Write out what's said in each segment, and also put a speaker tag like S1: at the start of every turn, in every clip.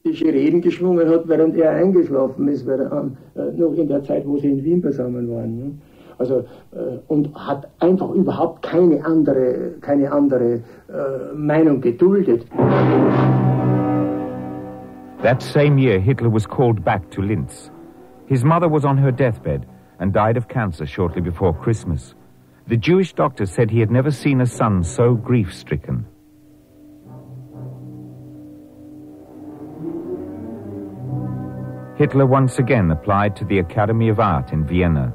S1: Reden geschwungen hat, während er eingeschlafen ist, noch in der Zeit, wo sie in Wien beisammen waren. Ne? Also, und hat einfach überhaupt keine andere Meinung geduldet.
S2: That same year, Hitler was called back to Linz. His mother was on her deathbed and died of cancer shortly before Christmas. The Jewish doctor said he had never seen a son so grief-stricken. Hitler once again applied to the Academy of Art in Vienna.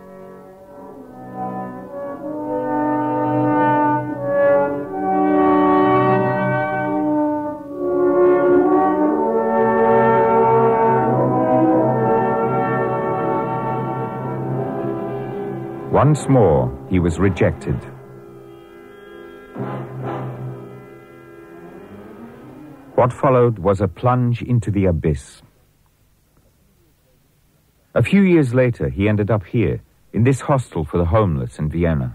S2: Once more, he was rejected. What followed was a plunge into the abyss. A few years later, he ended up here, in this hostel for the homeless in Vienna.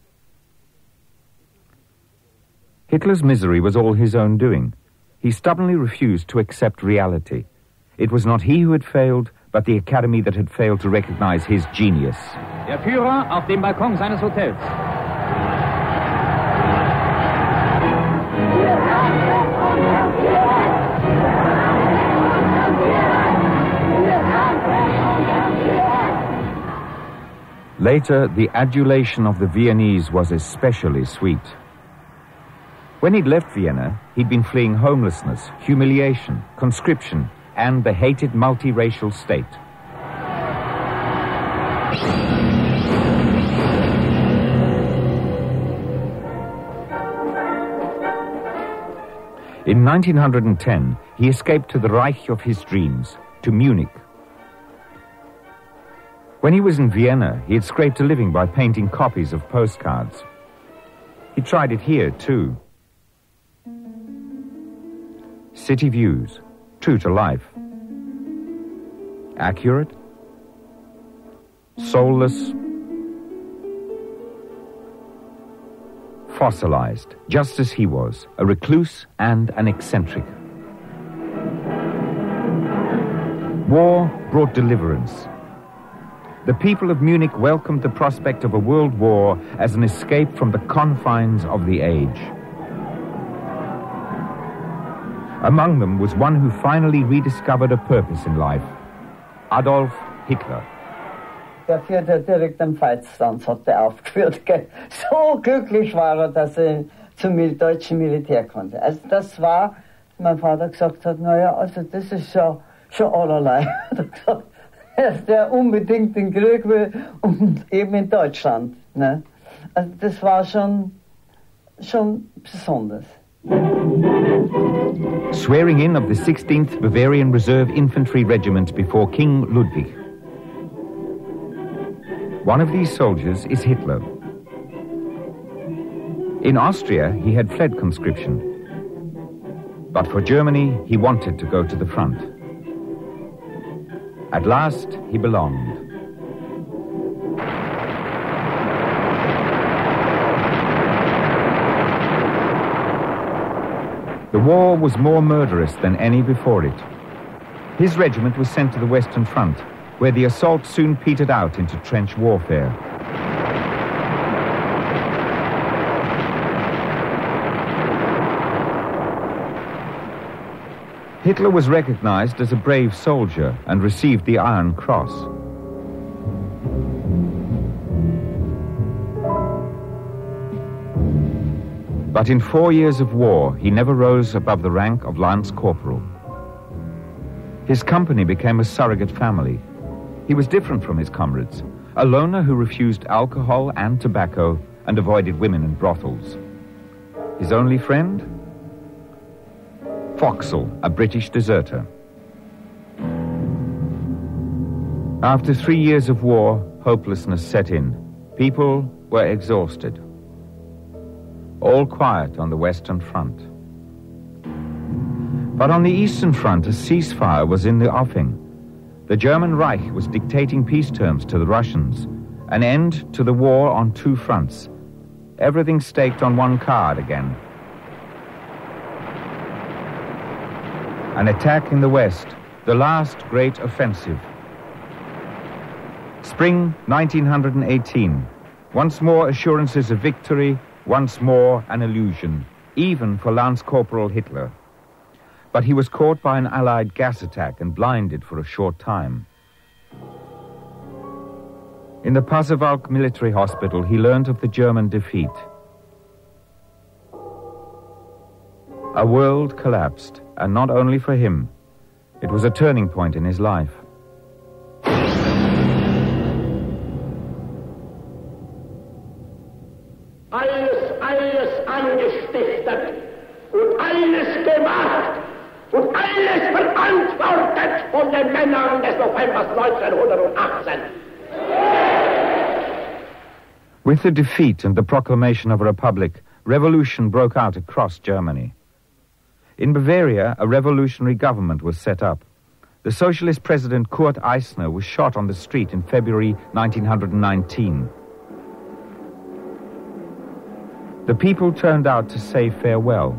S2: Hitler's misery was all his own doing. He stubbornly refused to accept reality. It was not he who had failed, but the Academy that had failed to recognize his genius.
S3: Der Führer auf dem Balkon seines Hotels.
S2: Later, the adulation of the Viennese was especially sweet. When he'd left Vienna, he'd been fleeing homelessness, humiliation, conscription, and the hated multiracial state. In 1910, he escaped to the Reich of his dreams, to Munich. When he was in Vienna, he had scraped a living by painting copies of postcards. He tried it here, too. City views, true to life. Accurate, soulless, fossilized, just as he was, a recluse and an eccentric. War brought deliverance. The people of Munich welcomed the prospect of a world war as an escape from the confines of the age. Among them was one who finally rediscovered a purpose in life, Adolf Hitler.
S4: Der führte direkt am Feldstanz, hat er aufgeführt. Gell? So glücklich war er, dass er zum deutschen Militär konnte. Also das war, mein Vater gesagt hat, naja, also das ist schon allerlei. Der unbedingt den Krieg will und eben in Deutschland. Ne? Also das war schon besonders.
S2: Swearing in of the 16th Bavarian Reserve Infantry Regiment before King Ludwig. One of these soldiers is Hitler. In Austria, he had fled conscription. But for Germany, he wanted to go to the front. At last, he belonged. The war was more murderous than any before it. His regiment was sent to the Western Front, where the assault soon petered out into trench warfare. Hitler was recognized as a brave soldier and received the Iron Cross. But in 4 years of war, he never rose above the rank of Lance Corporal. His company became a surrogate family. He was different from his comrades, a loner who refused alcohol and tobacco and avoided women in brothels. His only friend? Foxall, a British deserter. After 3 years of war, hopelessness set in. People were exhausted. All quiet on the Western Front. But on the Eastern Front, a ceasefire was in the offing. The German Reich was dictating peace terms to the Russians, an end to the war on 2 fronts. Everything staked on one card again. An attack in the West, the last great offensive. Spring 1918. Once more assurances of victory, once more an illusion, even for Lance Corporal Hitler. But he was caught by an Allied gas attack and blinded for a short time. In the Pasewalk military hospital, he learned of the German defeat. A world collapsed, and not only for him. It was a turning point in his life.
S5: Alles angestiftet und alles gemacht und alles verantwortet von den Männern des Novembers 1918.
S2: With the defeat and the proclamation of a republic, revolution broke out across Germany. In Bavaria, a revolutionary government was set up. The socialist president Kurt Eisner was shot on the street in February 1919. The people turned out to say farewell.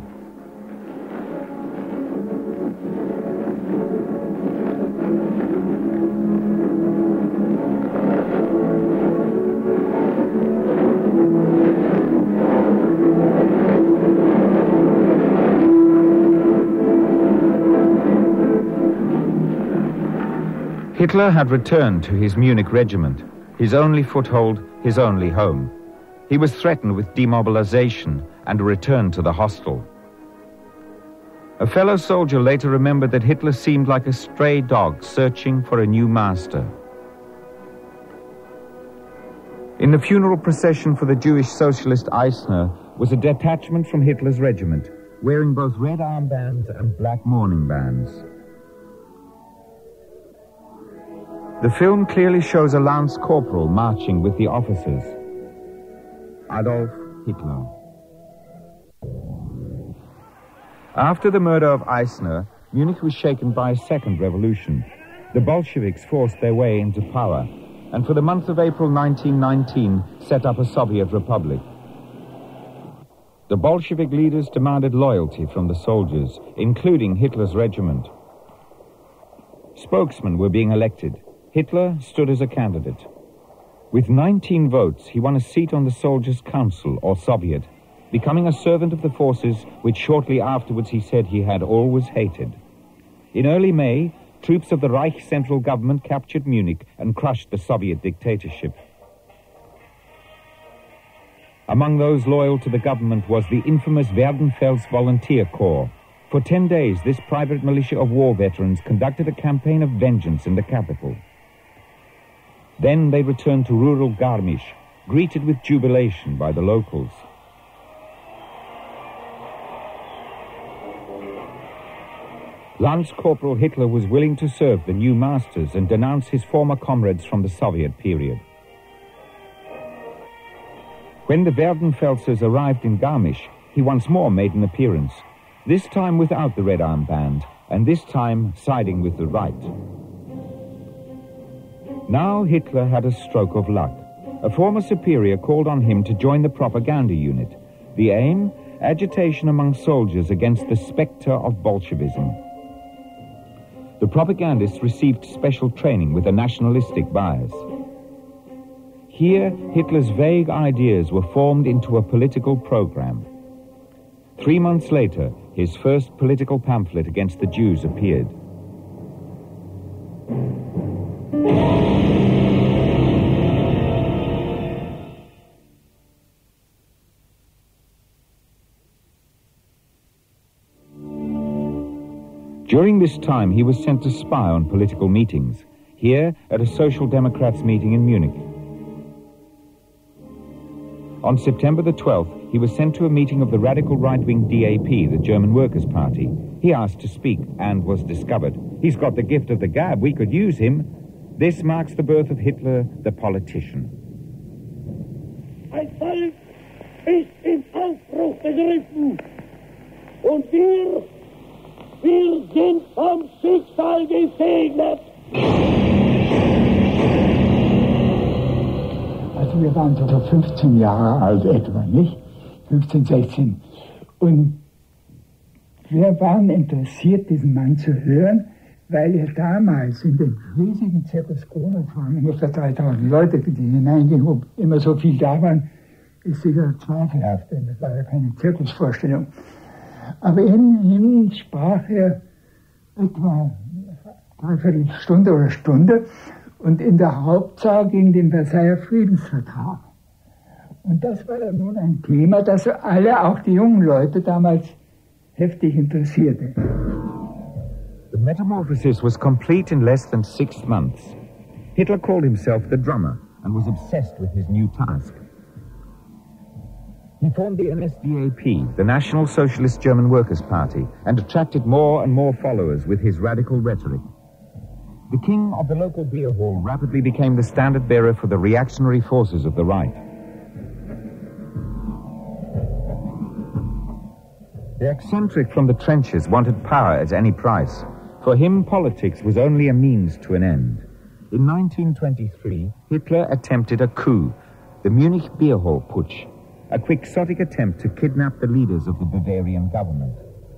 S2: Hitler had returned to his Munich regiment, his only foothold, his only home. He was threatened with demobilization and a return to the hostel. A fellow soldier later remembered that Hitler seemed like a stray dog searching for a new master. In the funeral procession for the Jewish socialist Eisner was a detachment from Hitler's regiment, wearing both red armbands and black mourning bands. The film clearly shows a Lance Corporal marching with the officers. Adolf Hitler. After the murder of Eisner, Munich was shaken by a second revolution. The Bolsheviks forced their way into power, and for the month of April 1919 set up a Soviet republic. The Bolshevik leaders demanded loyalty from the soldiers, including Hitler's regiment. Spokesmen were being elected. Hitler stood as a candidate. With 19 votes, he won a seat on the Soldiers' Council, or Soviet, becoming a servant of the forces which shortly afterwards he said he had always hated. In early May, troops of the Reich central government captured Munich and crushed the Soviet dictatorship. Among those loyal to the government was the infamous Werdenfels Volunteer Corps. For 10 days, this private militia of war veterans conducted a campaign of vengeance in the capital. Then they returned to rural Garmisch, greeted with jubilation by the locals. Lance Corporal Hitler was willing to serve the new masters and denounce his former comrades from the Soviet period. When the Werdenfelsers arrived in Garmisch, he once more made an appearance, this time without the red armband, and this time siding with the right. Now Hitler had a stroke of luck. A former superior called on him to join the propaganda unit. The aim? Agitation among soldiers against the spectre of Bolshevism. The propagandists received special training with a nationalistic bias. Here, Hitler's vague ideas were formed into a political program. 3 months later, his first political pamphlet against the Jews appeared. During this time, he was sent to spy on political meetings, here at a Social Democrats meeting in Munich. On September the 12th, he was sent to a meeting of the radical right-wing DAP, the German Workers' Party. He asked to speak and was discovered. He's got the gift of the gab, we could use him. This marks the birth of Hitler, the politician.
S5: Ein Volk ist in Aufbruch begriffen und wir sind vom Schicksal gesegnet.
S6: Also wir waren so 15 Jahre alt etwa, nicht? 15, 16. Und Wir waren interessiert, diesen Mann zu hören, weil er damals in dem riesigen Zirkus Krone, es waren ungefähr 3000 Leute, die hineingingen, wo immer so viel da waren, ist sicher zweifelhaft, denn das war ja keine Zirkusvorstellung. Aber in ihm sprach er etwa dreiviertel Stunde oder Stunde und in der Hauptsache ging den Versailler Friedensvertrag. Und das war dann nun ein Thema, das alle, auch die jungen Leute, damals heftig interessierte.
S2: The metamorphosis was complete in less than 6 months. Hitler called himself the drummer and was obsessed with his new task. He formed the NSDAP, the National Socialist German Workers' Party, and attracted more and more followers with his radical rhetoric. The king of the local beer hall rapidly became the standard bearer for the reactionary forces of the right. The eccentric from the trenches wanted power at any price. For him, politics was only a means to an end. In 1923, Hitler attempted a coup, the Munich Beer Hall Putsch, a quixotic attempt to kidnap the leaders of the Bavarian government.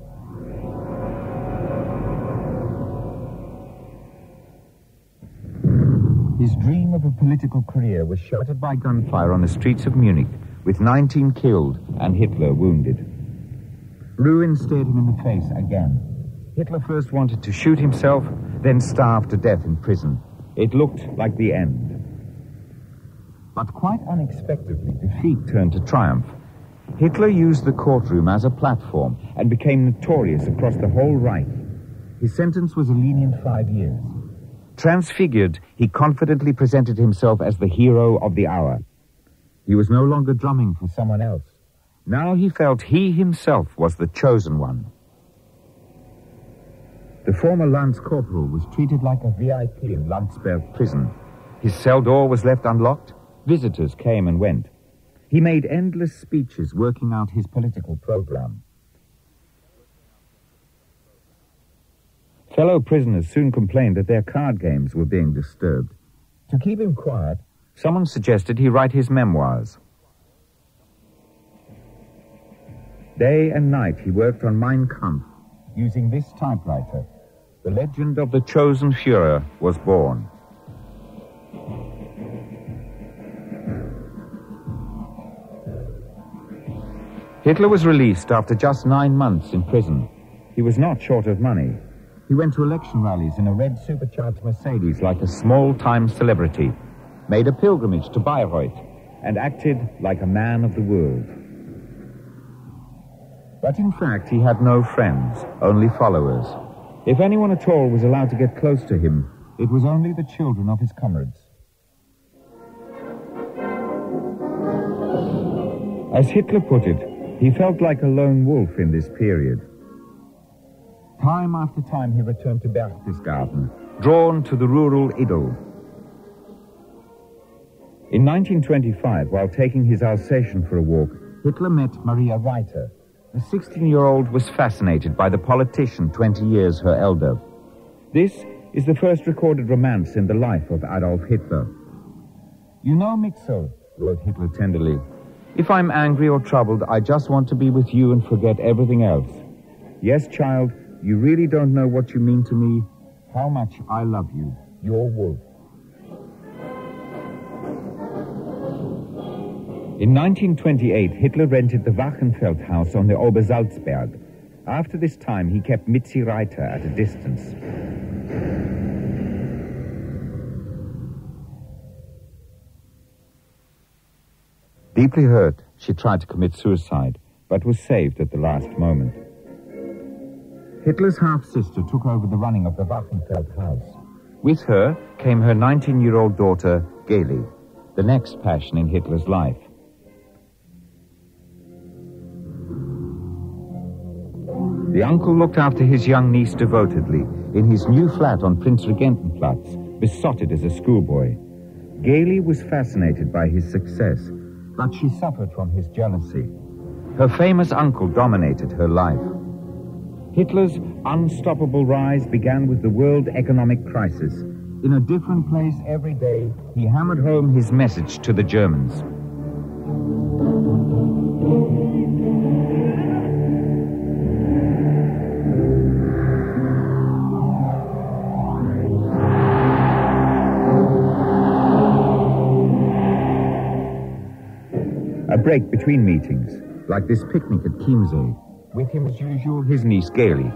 S2: His dream of a political career was shattered by gunfire on the streets of Munich, with 19 killed and Hitler wounded. Ruin stared him in the face again. Hitler first wanted to shoot himself, then starve to death in prison. It looked like the end. But quite unexpectedly, defeat turned to triumph. Hitler used the courtroom as a platform and became notorious across the whole Reich. His sentence was a lenient 5 years. Transfigured, he confidently presented himself as the hero of the hour. He was no longer drumming for someone else. Now he felt he himself was the chosen one. The former Lance Corporal was treated like a VIP in Landsberg prison. His cell door was left unlocked. Visitors came and went. He made endless speeches working out his political program. Fellow prisoners soon complained that their card games were being disturbed. To keep him quiet, someone suggested he write his memoirs. Day and night he worked on Mein Kampf, using this typewriter. The legend of the chosen Führer was born. Hitler was released after just 9 months in prison. He was not short of money. He went to election rallies in a red supercharged Mercedes like a small-time celebrity, made a pilgrimage to Bayreuth, and acted like a man of the world. But in fact, he had no friends, only followers. If anyone at all was allowed to get close to him, it was only the children of his comrades. As Hitler put it, he felt like a lone wolf in this period. Time after time he returned to Berchtesgaden, drawn to the rural idyll. In 1925, while taking his Alsatian for a walk, Hitler met Maria Reiter. The 16-year-old was fascinated by the politician 20 years her elder. This is the first recorded romance in the life of Adolf Hitler. "You know, Mixel," wrote Hitler tenderly, "if I'm angry or troubled, I just want to be with you and forget everything else. Yes, child, you really don't know what you mean to me, how much I love you. Your Wolf." In 1928, Hitler rented the Wachenfeld house on the Obersalzberg. After this time, he kept Mitzi Reiter at a distance. Deeply hurt, she tried to commit suicide, but was saved at the last moment. Hitler's half-sister took over the running of the Wachenfeld house. With her came her 19-year-old daughter, Geli, the next passion in Hitler's life. The uncle looked after his young niece devotedly in his new flat on Prinz Regentenplatz, besotted as a schoolboy. Geli was fascinated by his success, but she suffered from his jealousy. Her famous uncle dominated her life. Hitler's unstoppable rise began with the world economic crisis. In a different place every day, he hammered home his message to the Germans. break between meetings, like this picnic at Chiemsee. With him, as usual, his niece Gaily.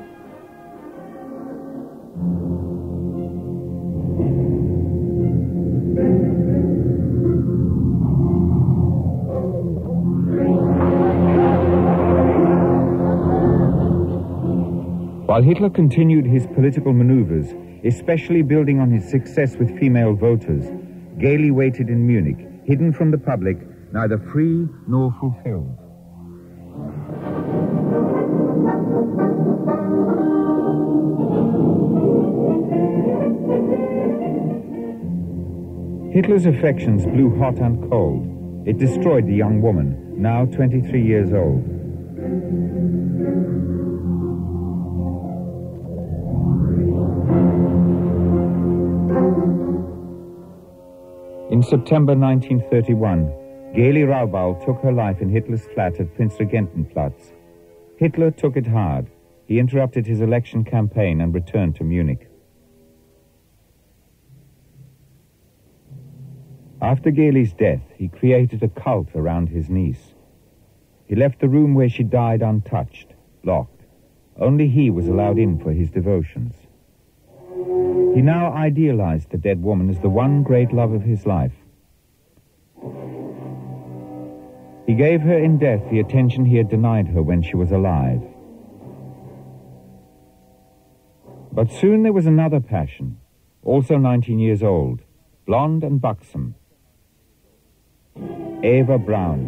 S2: While Hitler continued his political maneuvers, especially building on his success with female voters, Gaily waited in Munich, hidden from the public, neither free nor fulfilled. Hitler's affections blew hot and cold. It destroyed the young woman, now 23 years old. In September 1931, Gaily Raubal took her life in Hitler's flat at Prinzregentenplatz. Hitler took it hard. He interrupted his election campaign and returned to Munich. After Gaily's death, he created a cult around his niece. He left the room where she died untouched, locked. Only he was allowed in for his devotions. He now idealized the dead woman as the one great love of his life. He gave her in death the attention he had denied her when she was alive. But soon there was another passion, also 19 years old, blonde and buxom. Eva Braun.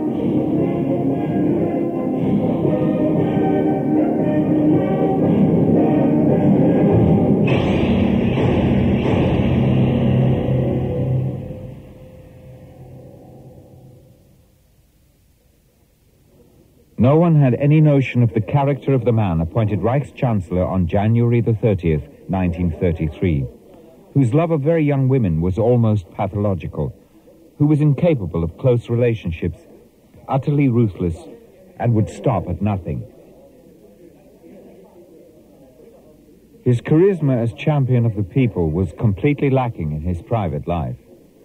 S2: No one had any notion of the character of the man appointed Reichschancellor on January the 30th, 1933, whose love of very young women was almost pathological, who was incapable of close relationships, utterly ruthless, and would stop at nothing. His charisma as champion of the people was completely lacking in his private life.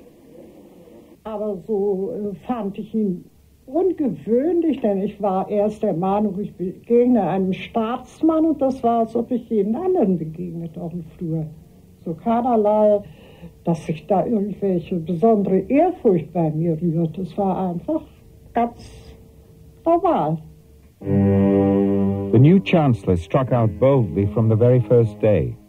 S7: Aber so fand ich ihn ungewöhnlich, denn ich war erst der Meinung, ich begegne einem Staatsmann und das war, als ob ich jeden anderen begegnet, auch früher. So keinerlei, dass sich da irgendwelche besondere Ehrfurcht bei mir rührt. Es war einfach ganz normal.
S2: The new chancellor struck out boldly from the very first day.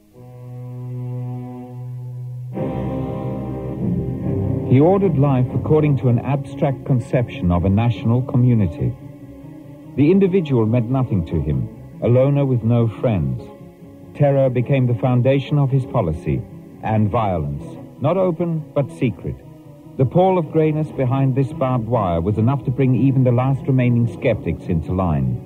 S2: He ordered life according to an abstract conception of a national community. The individual meant nothing to him, a loner with no friends. Terror became the foundation of his policy, and violence, not open but secret. The pall of greyness behind this barbed wire was enough to bring even the last remaining skeptics into line.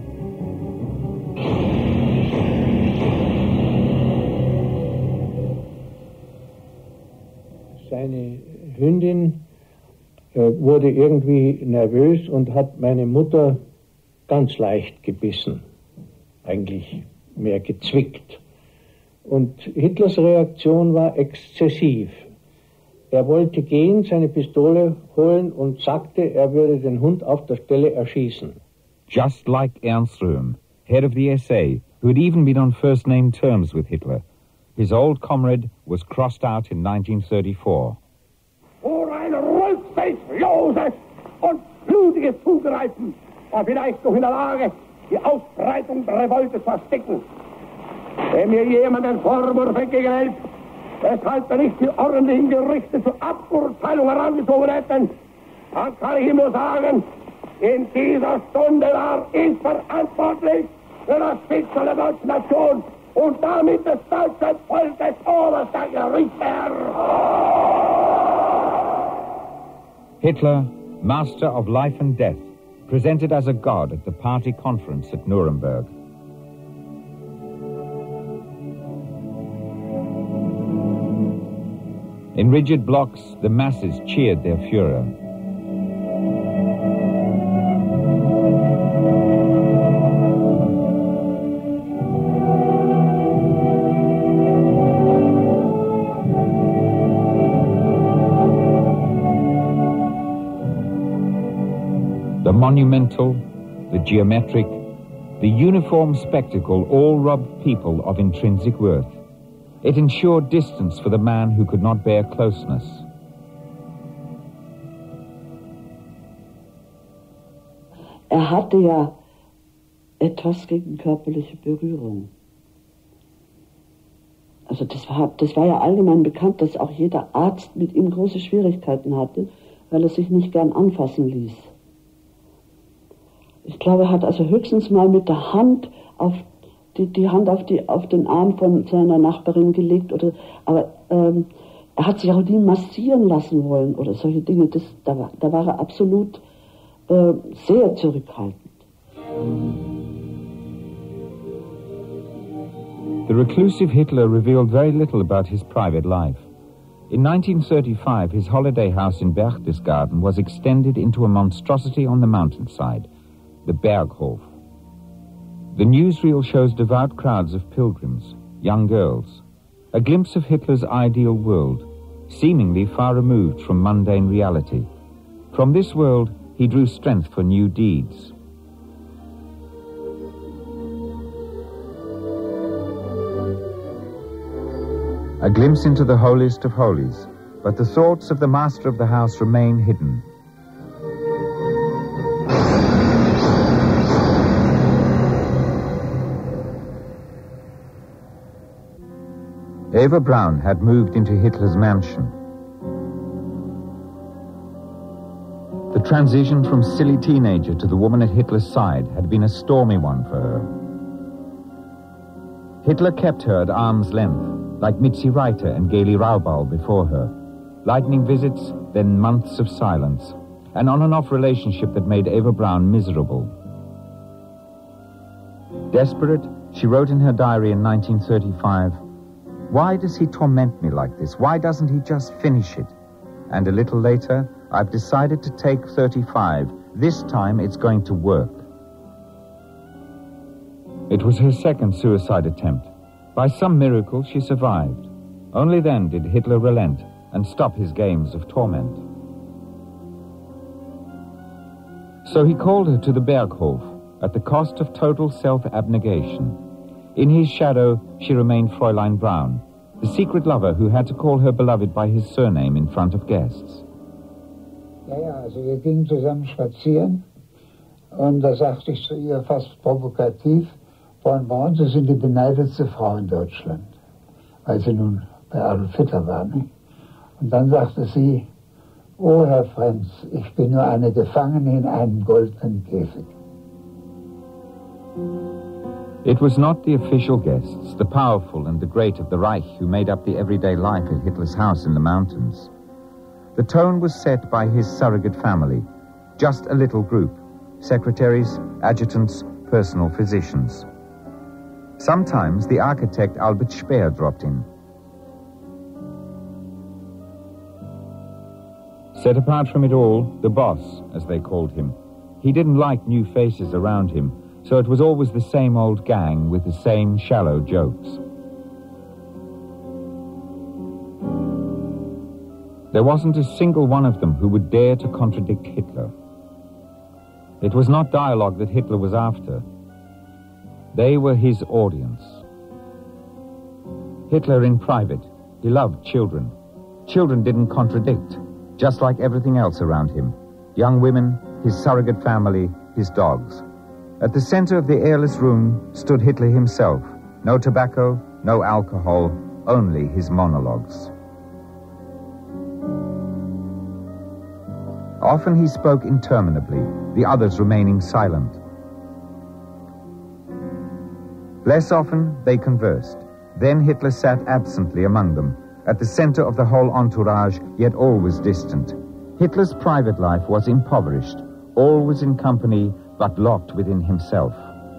S8: Seine Hündin wurde irgendwie nervös und hat meine Mutter ganz leicht gebissen, eigentlich mehr gezwickt. Und Hitlers Reaktion war exzessiv. Er wollte gehen, seine Pistole holen und sagte, er würde den Hund auf der Stelle erschießen.
S2: Just like Ernst Röhm, head of the SA, who had even been on first-name terms with Hitler. His old comrade was crossed out in 1934.
S5: Vor ein rücksichtsloses und blutiges Zugreifen war vielleicht noch in der Lage, die Ausbreitung der Revolte zu verstecken. Wenn mir jemand einen Vorwurf entgegenhält, weshalb wir nicht die ordentlichen Gerichte zur Aburteilung herangezogen hätten, dann kann ich ihm nur sagen, in dieser Stunde war ich verantwortlich für das Schicksal der deutschen Nation und damit des deutschen Volkes oberster Gerichtsherr.
S2: Hitler, master of life and death, presented as a god at the party conference at Nuremberg. In rigid blocks, the masses cheered their Führer. monumental, the geometric, the uniform spectacle all robbed people of intrinsic worth. It ensured distance for the man who could not bear closeness.
S9: Hatte ja etwas gegen körperliche Berührung. Also das war ja allgemein bekannt, dass auch jeder Arzt mit ihm große Schwierigkeiten hatte, weil er sich nicht gern anfassen ließ. Ich glaube, er hat also höchstens mal mit der Hand die Hand auf den Arm von seiner Nachbarin gelegt, aber er hat sich auch nie massieren lassen wollen oder solche Dinge. Da war er absolut sehr zurückhaltend.
S2: The reclusive Hitler revealed very little about his private life. In 1935, his holiday house in Berchtesgaden was extended into a monstrosity on the mountainside, the Berghof. The newsreel shows devout crowds of pilgrims, young girls, a glimpse of Hitler's ideal world, seemingly far removed from mundane reality. From this world, he drew strength for new deeds. A glimpse into the holiest of holies, but the thoughts of the master of the house remain hidden. Eva Braun had moved into Hitler's mansion. The transition from silly teenager to the woman at Hitler's side had been a stormy one for her. Hitler kept her at arm's length, like Mitzi Reiter and Gaily Raubal before her. Lightning visits, then months of silence. An on-and-off relationship that made Eva Braun miserable. Desperate, she wrote in her diary in 1935, "Why does he torment me like this? Why doesn't he just finish it?" And a little later, "I've decided to take 35. This time it's going to work." It was her second suicide attempt. By some miracle, she survived. Only then did Hitler relent and stop his games of torment. So he called her to the Berghof at the cost of total self-abnegation. In his shadow, she remained Fräulein Braun, the secret lover who had to call her beloved by his surname in front of guests.
S6: Ja, also wir gingen zusammen spazieren und da sagte ich zu ihr fast provokativ, Frau Braun, Sie sind die beneidetste Frau in Deutschland, weil sie nun bei Adolf Hitler war. Ne? Und dann sagte sie, oh Herr Frenz, ich bin nur eine Gefangene in einem goldenen Käfig.
S2: It was not the official guests, the powerful and the great of the Reich, who made up the everyday life at Hitler's house in the mountains. The tone was set by his surrogate family, just a little group, secretaries, adjutants, personal physicians. Sometimes the architect Albert Speer dropped in. Set apart from it all, the boss, as they called him. He didn't like new faces around him, so it was always the same old gang with the same shallow jokes. There wasn't a single one of them who would dare to contradict Hitler. It was not dialogue that Hitler was after. They were his audience. Hitler in private, he loved children. Children didn't contradict, just like everything else around him. Young women, his surrogate family, his dogs. At the center of the airless room stood Hitler himself. No tobacco, no alcohol, only his monologues. Often he spoke interminably, the others remaining silent. Less often, they conversed. Then Hitler sat absently among them, at the center of the whole entourage, yet always distant. Hitler's private life was impoverished, always in company, but locked within himself.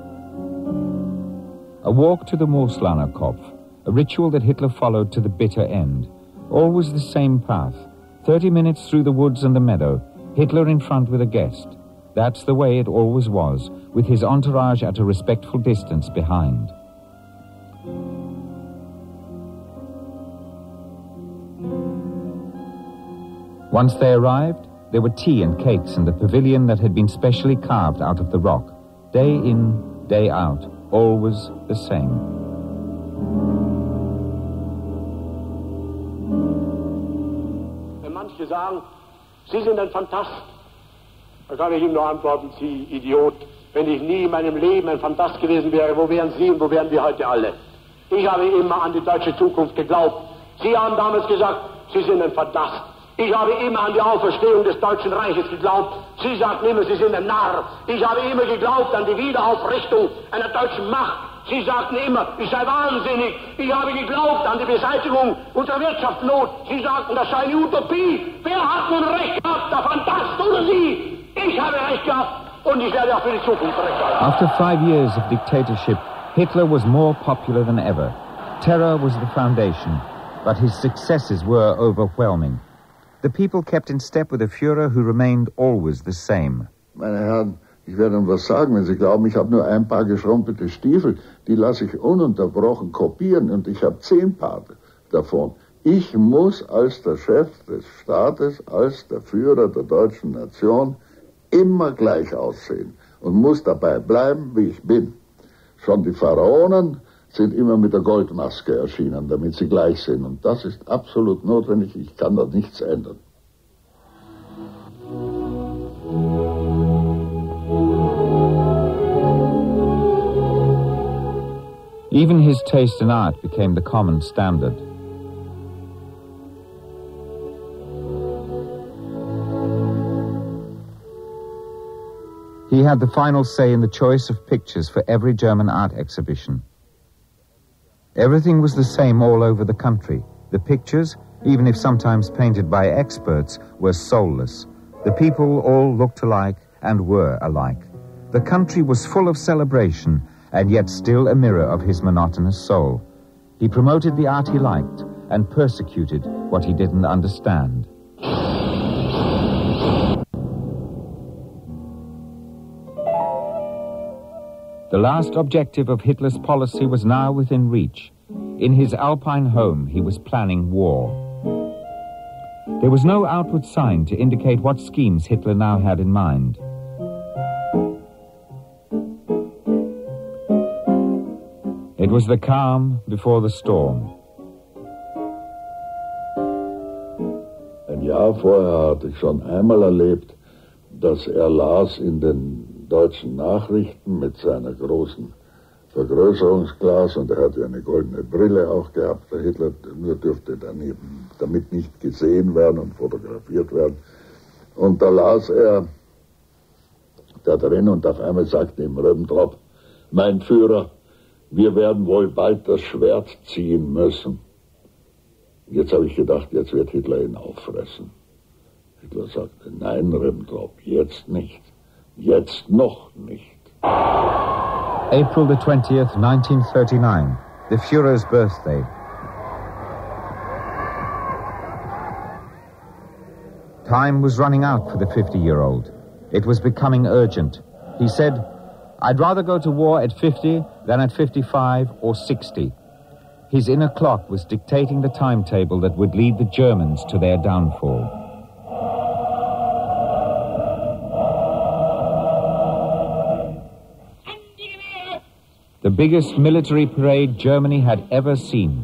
S2: A walk to the Mooslaner Kopf, a ritual that Hitler followed to the bitter end. Always the same path, 30 minutes through the woods and the meadow, Hitler in front with a guest. That's the way it always was, with his entourage at a respectful distance behind. Once they arrived, there were tea and cakes in the pavilion that had been specially carved out of the rock. Day in, day out, always the same.
S5: Wenn manche sagen, Sie sind ein Phantast, da kann ich ihm nur antworten, Sie Idiot. Wenn ich nie in meinem Leben ein Phantast gewesen wäre, wo wären Sie und wo wären wir heute alle? Ich habe immer an die deutsche Zukunft geglaubt. Sie haben damals gesagt, Sie sind ein Phantast. Ich habe immer an die Auferstehung des Deutschen Reiches geglaubt. Sie sagten immer, Sie sind ein Narr. Ich habe immer geglaubt an die Wiederaufrichtung einer deutschen Macht. Sie sagten immer, ich sei wahnsinnig. Ich habe geglaubt an die Beseitigung unserer Wirtschaftsnot. Sie sagten, das sei eine Utopie. Wer hat nun recht gehabt, der Phantast oder Sie? Ich habe recht gehabt und ich werde auch für die Zukunft recht haben.
S2: After 5 years of dictatorship, Hitler was more popular than ever. Terror was the foundation, but his successes were overwhelming. The people kept in step with a Führer who remained always the same.
S10: Meine Herren, ich werde Ihnen was sagen, wenn Sie glauben, ich habe nur ein paar geschrumpelte Stiefel, die lasse ich ununterbrochen kopieren und ich habe 10 Paar davon. Ich muss als der Chef des Staates, als der Führer der deutschen Nation immer gleich aussehen und muss dabei bleiben, wie ich bin. Schon die Pharaonen sind immer mit der Goldmaske erschienen, damit sie gleich sind. Und das ist absolut notwendig. Ich kann da nichts ändern.
S2: Even his taste in art became the common standard. He had the final say in the choice of pictures for every German art exhibition. Everything was the same all over the country. The pictures, even if sometimes painted by experts, were soulless. The people all looked alike and were alike. The country was full of celebration, and yet still a mirror of his monotonous soul. He promoted the art he liked and persecuted what he didn't understand. The last objective of Hitler's policy was now within reach. In his Alpine home, he was planning war. There was no outward sign to indicate what schemes Hitler now had in mind. It was the calm before the storm.
S10: Ein Jahr vorher hatte ich schon einmal erlebt, dass las in den deutschen Nachrichten mit seiner großen Vergrößerungsglas und er hatte eine goldene Brille auch gehabt, der Hitler, nur dürfte daneben damit nicht gesehen werden und fotografiert werden. Und da las er da drin und auf einmal sagte ihm Ribbentrop, mein Führer, wir werden wohl bald das Schwert ziehen müssen. Jetzt habe ich gedacht, jetzt wird Hitler ihn auffressen. Hitler sagte, nein, Ribbentrop, jetzt nicht. Jetzt noch nicht.
S2: April the 20th, 1939, the Führer's birthday. Time was running out for the 50-year-old. It was becoming urgent. He said, I'd rather go to war at 50 than at 55 or 60. His inner clock was dictating the timetable that would lead the Germans to their downfall. The biggest military parade Germany had ever seen.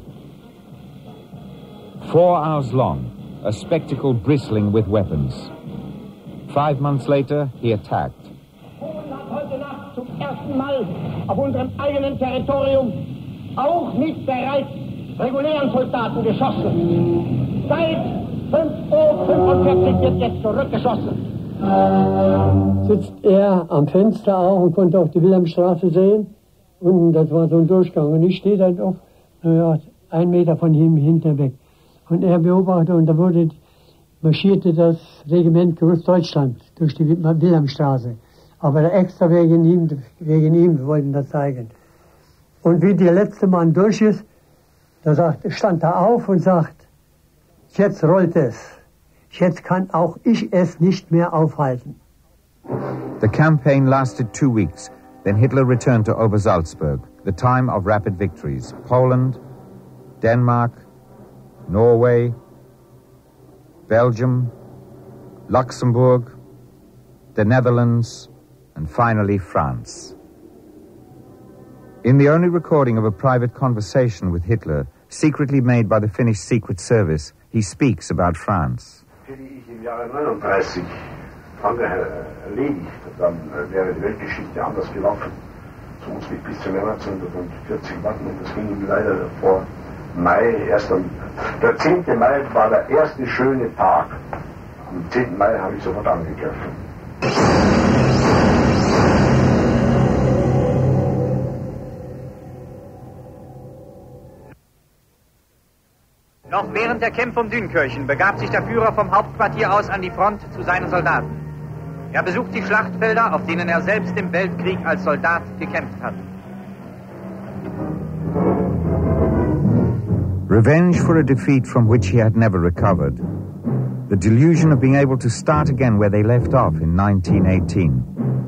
S2: 4 hours long, a spectacle bristling with weapons. 5 months later, he attacked.
S5: Polen hat heute Nacht zum ersten Mal auf unserem eigenen Territorium auch nicht bereits regulären Soldaten geschossen. Seit 5:45 Uhr wird jetzt zurückgeschossen.
S11: Sitzt er am Fenster auch und konnte auch die Wilhelmstraße sehen. Und das war so ein Durchgang. Und ich stehe dann auf, 1 Meter von ihm hinten weg. Und er beobachtet und da marschierte das Regiment Großdeutschland durch die Wilhelmstraße. Aber extra wegen ihm, wir wollten das zeigen. Und wie der letzte Mann durch ist, stand er auf und sagt, jetzt rollt es. Jetzt kann auch ich es nicht mehr aufhalten.
S2: The campaign lasted 2 weeks. Then Hitler returned to Obersalzberg, the time of rapid victories. Poland, Denmark, Norway, Belgium, Luxembourg, the Netherlands, and finally France. In the only recording of a private conversation with Hitler, secretly made by the Finnish Secret Service, he speaks about France.
S12: Hätte ich im Jahre 39 Frankreich erledigt, dann wäre die Weltgeschichte anders gelaufen. So muss ich bis zum Jahr 1940 warten und das ging ihm leider vor Mai, der 10. Mai war der erste schöne Tag. Am 10. Mai habe ich sofort angegriffen.
S3: Noch während der Kämpfe um Dünkirchen begab sich der Führer vom Hauptquartier aus an die Front zu seinen Soldaten. Er besucht die Schlachtfelder, auf denen er selbst im Weltkrieg als Soldat gekämpft hat.
S2: Revenge for a defeat from which he had never recovered. The delusion of being able to start again where they left off in 1918.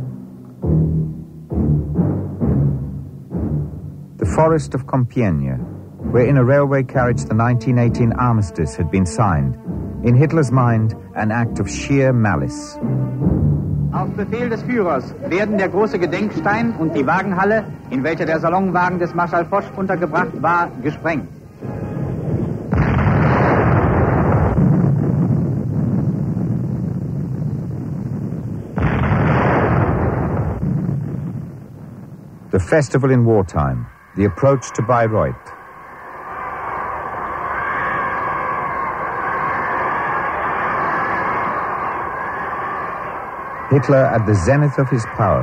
S2: The forest of Compiègne, where in a railway carriage the 1918 armistice had been signed. In Hitler's mind, an act of sheer malice.
S3: Auf Befehl des Führers werden der große Gedenkstein und die Wagenhalle, in welcher der Salonwagen des Marschall Foch untergebracht war, gesprengt.
S2: The festival in wartime, the approach to Bayreuth. Hitler at the zenith of his power.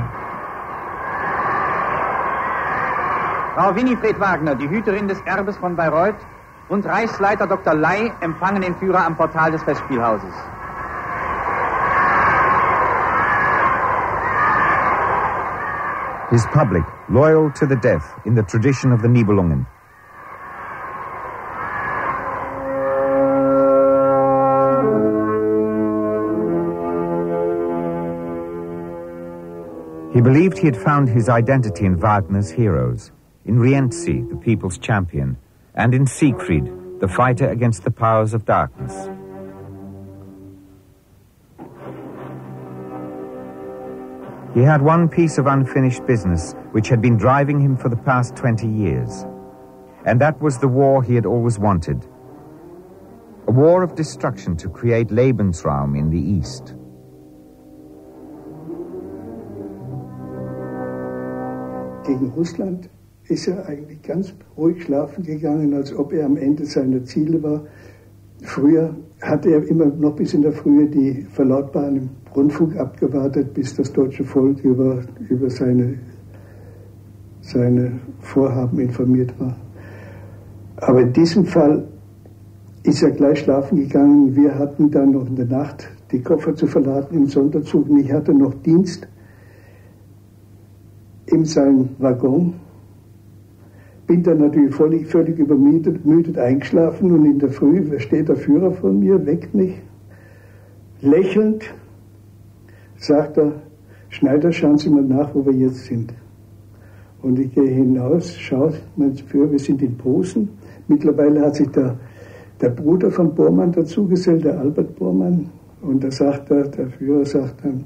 S3: Frau Winifred Wagner, die Hüterin des Erbes von Bayreuth, und Reichsleiter Dr. Ley empfangen den Führer am Portal des Festspielhauses.
S2: His public, loyal to the death in the tradition of the Nibelungen. He believed he had found his identity in Wagner's heroes, in Rienzi, the people's champion, and in Siegfried, the fighter against the powers of darkness. He had one piece of unfinished business which had been driving him for the past 20 years, and that was the war he had always wanted. A war of destruction to create Lebensraum in the East.
S6: Gegen Russland ist er eigentlich ganz ruhig schlafen gegangen, als ob er am Ende seiner Ziele war. Früher hatte er immer noch bis in der Frühe die Verlautbarung im Rundfunk abgewartet, bis das deutsche Volk über seine Vorhaben informiert war. Aber in diesem Fall ist er gleich schlafen gegangen. Wir hatten dann noch in der Nacht die Koffer zu verladen im Sonderzug und ich hatte noch Dienst in seinem Waggon. Bin dann natürlich völlig übermüdet eingeschlafen und in der Früh steht der Führer vor mir, weckt mich, lächelnd, sagt er, Schneider, schauen Sie mal nach, wo wir jetzt sind. Und ich gehe hinaus, schaue, mein Führer, wir sind in Posen. Mittlerweile hat sich der Bruder von Bormann dazugesellt, der Albert Bormann. Und da sagt der Führer sagt dann,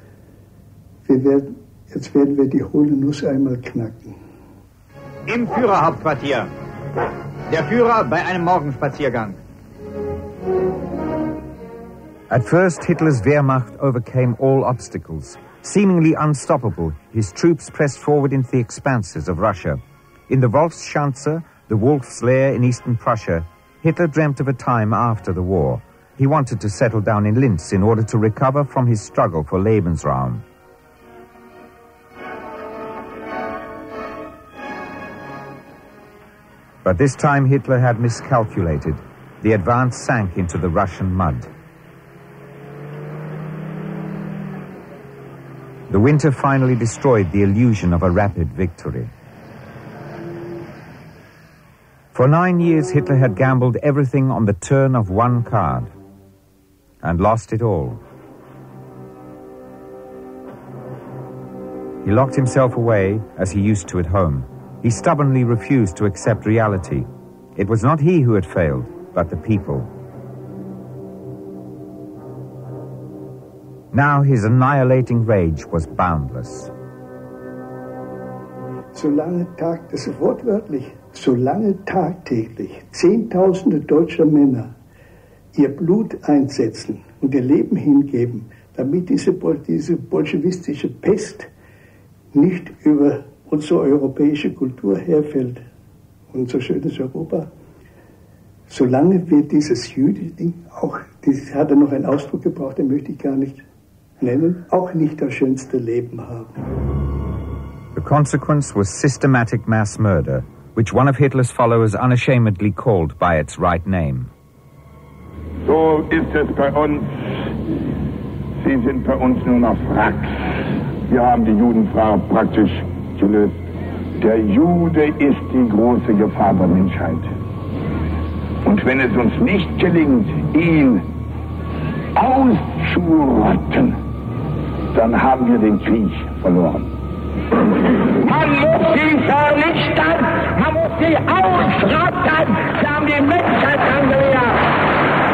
S6: jetzt werden wir die hohle Nuss einmal knacken.
S3: Im Führerhauptquartier. Der Führer bei einem Morgenspaziergang.
S2: At first, Hitler's Wehrmacht overcame all obstacles. Seemingly unstoppable, his troops pressed forward into the expanses of Russia. In the Wolfschanze, the wolf's lair in eastern Prussia, Hitler dreamt of a time after the war. He wanted to settle down in Linz in order to recover from his struggle for Lebensraum. But this time Hitler had miscalculated. The advance sank into the Russian mud. The winter finally destroyed the illusion of a rapid victory. For 9 years, Hitler had gambled everything on the turn of one card, and lost it all. He locked himself away, as he used to at home. He stubbornly refused to accept reality. It was not he who had failed, but the people. Now his annihilating rage was boundless.
S13: Solange das ist wortwörtlich, solange tagtäglich Zehntausende deutscher Männer ihr Blut einsetzen und ihr Leben hingeben, damit diese bolschewistische Pest nicht über unsere europäische Kultur herfällt, unser schönes Europa, solange wird dieses Jüdending auch, das hat er noch einen Ausdruck gebraucht, den möchte ich gar nicht nennen, auch nicht das schönste Leben haben.
S2: The consequence was systematic mass murder, which one of Hitler's followers unashamedly called by its right name.
S14: So ist es bei uns. Sie sind bei uns nur noch Wracks. Wir haben die Judenfrage praktisch gelöst. Der Jude ist die große Gefahr der Menschheit. Und wenn es uns nicht gelingt, ihn auszurotten, dann haben wir den Krieg verloren.
S5: Man muss sie vernichten, man muss sie ausrotten. Sie haben die Menschheit angelehrt.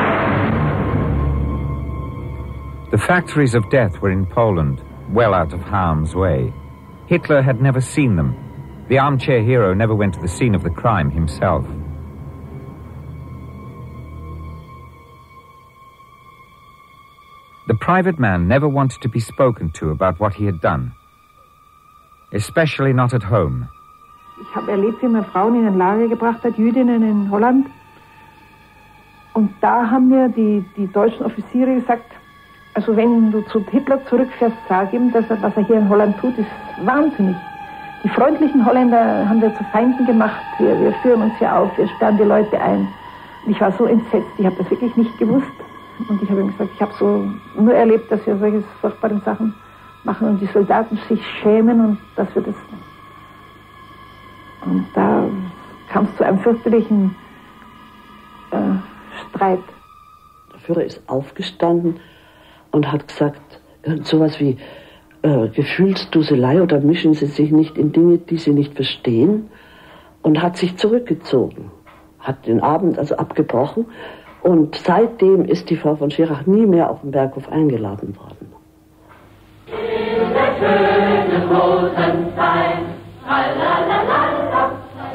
S2: The factories of death were in Poland, well out of harm's way. Hitler had never seen them. The armchair hero never went to the scene of the crime himself. The private man never wanted to be spoken to about what he had done, especially not at home.
S15: Ich habe erlebt, wie man Frauen in ein Lager gebracht hat, Jüdinnen in Holland. Und da haben mir die deutschen Offiziere gesagt, also wenn du zu Hitler zurückfährst, sag ihm, dass was er hier in Holland tut, ist wahnsinnig. Die freundlichen Holländer haben wir zu Feinden gemacht. Wir führen uns hier auf, wir sperren die Leute ein. Und ich war so entsetzt, ich habe das wirklich nicht gewusst. Und ich habe ihm gesagt, ich habe so nur erlebt, dass wir solche furchtbaren Sachen machen und die Soldaten sich schämen und dass wir das... Und da kam es zu einem fürchterlichen Streit.
S9: Der Führer ist aufgestanden und hat gesagt, sowas wie Gefühlsduselei oder mischen Sie sich nicht in Dinge, die Sie nicht verstehen, und hat sich zurückgezogen, hat den Abend also abgebrochen, und seitdem ist die Frau von Schirach nie mehr auf den Berghof eingeladen worden.
S5: In der schönen Rosenstein, tralalala,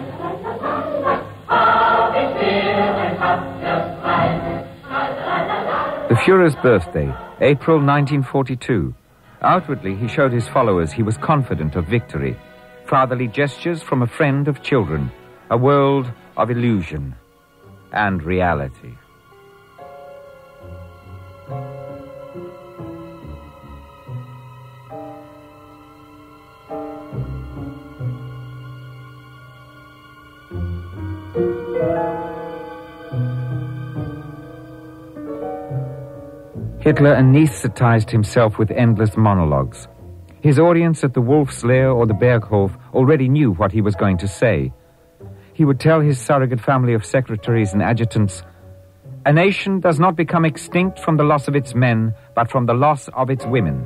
S5: hab ich dir ein Haftjahr frei.
S2: The Führer's birthday, April 1942. Outwardly, he showed his followers he was confident of victory. Fatherly gestures from a friend of children, a world of illusion and reality. Hitler anesthetized himself with endless monologues. His audience at the Wolf's Lair or the Berghof already knew what he was going to say. He would tell his surrogate family of secretaries and adjutants, "A nation does not become extinct from the loss of its men, but from the loss of its women."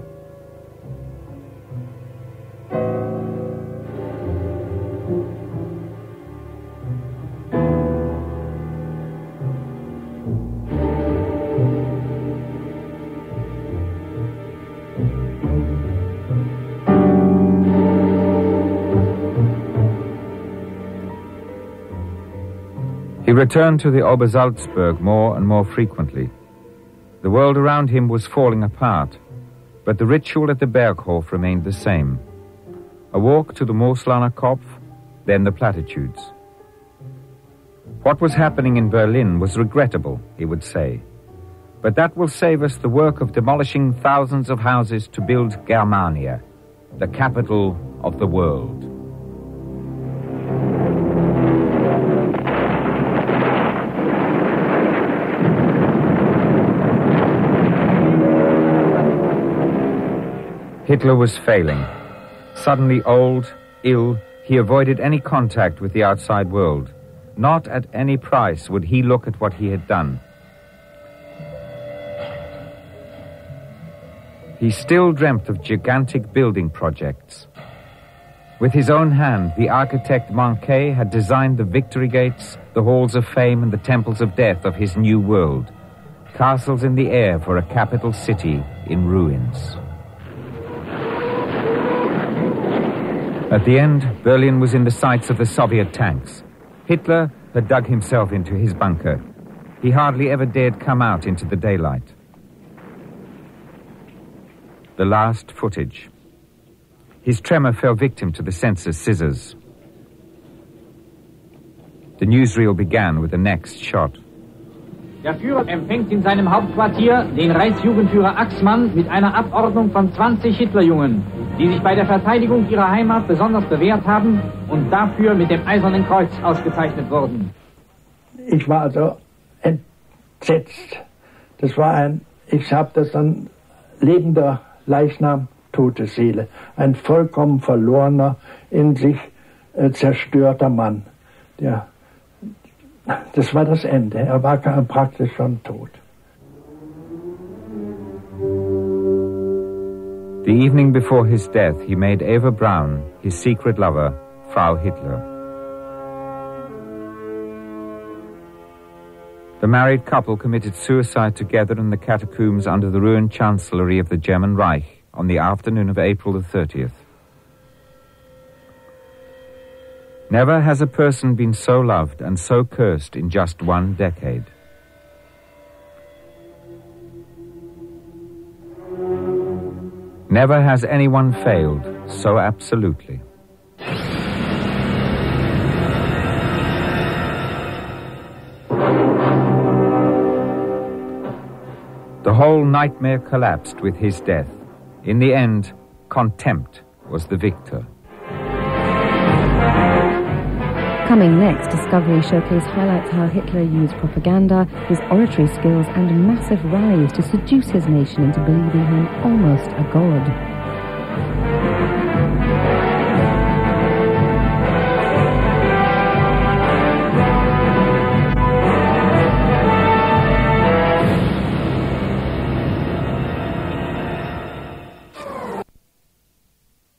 S2: He returned to the Obersalzberg more and more frequently. The world around him was falling apart, but the ritual at the Berghof remained the same. A walk to the Moslaner Kopf, then the platitudes. What was happening in Berlin was regrettable, he would say, but that will save us the work of demolishing thousands of houses to build Germania, the capital of the world. Hitler was failing. Suddenly old, ill, he avoided any contact with the outside world. Not at any price would he look at what he had done. He still dreamt of gigantic building projects. With his own hand, the architect Manquet had designed the victory gates, the halls of fame, and the temples of death of his new world. Castles in the air for a capital city in ruins. At the end, Berlin was in the sights of the Soviet tanks. Hitler had dug himself into his bunker. He hardly ever dared come out into the daylight. The last footage. His tremor fell victim to the censor's scissors. The newsreel began with the next shot.
S16: Der Führer empfängt in seinem Hauptquartier den Reichsjugendführer Axmann mit einer Abordnung von 20 Hitlerjungen, die sich bei der Verteidigung ihrer Heimat besonders bewährt haben und dafür mit dem Eisernen Kreuz ausgezeichnet wurden.
S8: Ich war also entsetzt. Ich habe das dann lebender Leichnam, tote Seele. Ein vollkommen verlorener, in sich zerstörter Mann. Das war das Ende. Er war praktisch schon tot.
S2: The evening before his death, he made Eva Braun, his secret lover, Frau Hitler. The married couple committed suicide together in the catacombs under the ruined chancellery of the German Reich on the afternoon of April the 30th. Never has a person been so loved and so cursed in just one decade. Never has anyone failed so absolutely. The whole nightmare collapsed with his death. In the end, contempt was the victor.
S17: Coming next, Discovery Showcase highlights how Hitler used propaganda, his oratory skills and massive rallies to seduce his nation into believing him almost a god.